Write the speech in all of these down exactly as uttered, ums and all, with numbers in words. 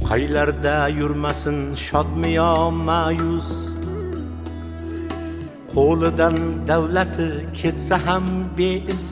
qaylarda yurmasin shodmiyo ma'yus, qo'lidan davlati ketsa ham beiz.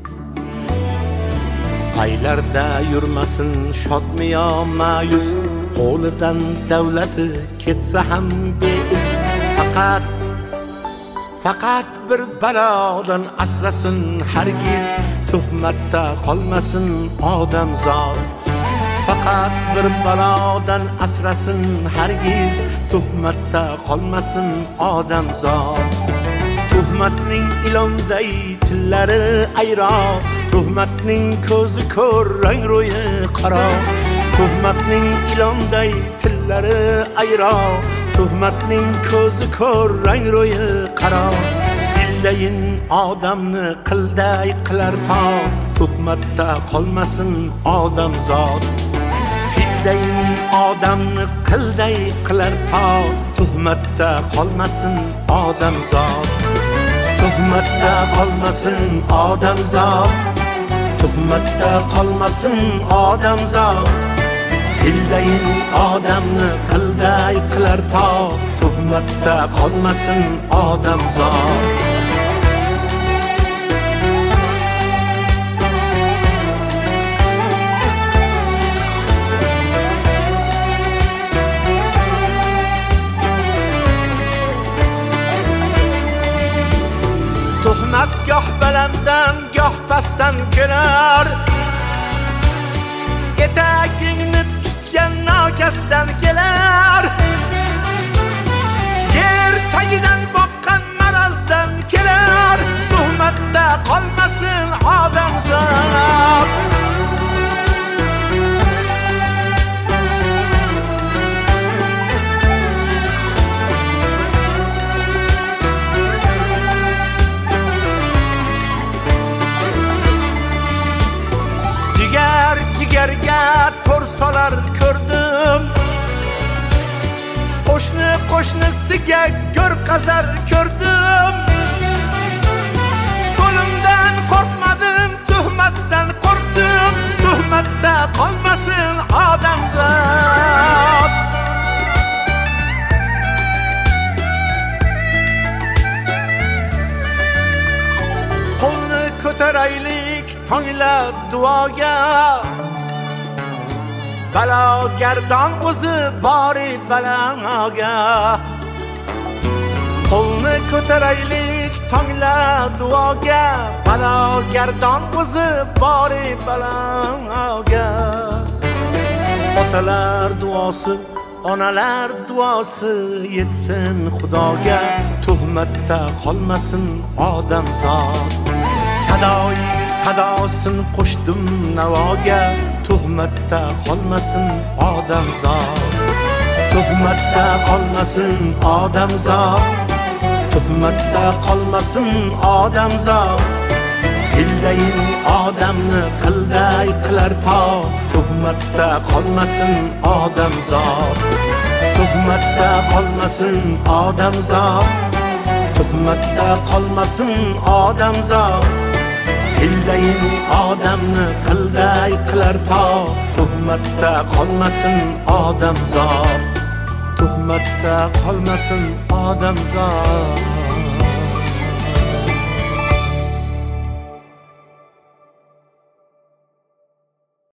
Qaylarda yurmasin shodmiyo ma'yus, qo'lidan davlati ketsa ham beiz. Faqat faqat bir balodan asrasin hargiz, tuhmatda qolmasin odamzod. Faqat bir balodan asrasin hargiz, tuhmatda qolmasin odamzod. Tuhmatning ilonday tillari ayro, tuhmatning ko'zi ko'r, rang ro'yi qaro. Tuhmatning ilonday tillari ayro, tuhmatning ko'zi ko'r, rang ro'yi qaro. Fildayin odamni qilday qilar to, tuhmatda qolmasin odamzod. Fildayin odamni qilday qilar to, tuhmatda qolmasin odamzod. Tuhmatda qolmasin odamzod, tuhmatda qolmasin odamzod. Fildayin odamni qilday qilar to, tuhmatda qolmasin odamzod. Tuhmat goh balanddan, goh pastdan kelar. Etagingni tutgan nokasdan kelar. Yer tagidan boqqan marazdan kelar. Tuhmatda qolmasin odamzod. Jigarga to'r solar ko'rdim, qo'shni qo'shnisiga go'r qazar ko'rdim. Qo'limdan qo'rqmadim, tuhmatdan qo'rqdim, tuhmatda qolmasin odamzod. Qo'lni ko'taraylik tonglab duoga, balogardan o'zi bori baloga. Qo'lni ko'taraylik tonglab duoga, balogardan o'zi bori baloga. Otalar duosi, onalar duosi yetsin Xudoga, tuhmatda qolmasin odamzod. Sadoy sadosin qo'shdim navoga, tuhmatda qolmasin odamzod. Tuhmatda qolmasin odamzod, tuhmatda qolmasin odamzod. Fildayin odamni qilday qilar to, tuhmatda qolmasin odamzod. Tuhmatda qolmasin odamzod, tuhmatda qolmasin odamzod. Fildayin odamni qilday qilar to, tuhmatda qolmasin odamzod. Tuhmatda qolmasin odamzod.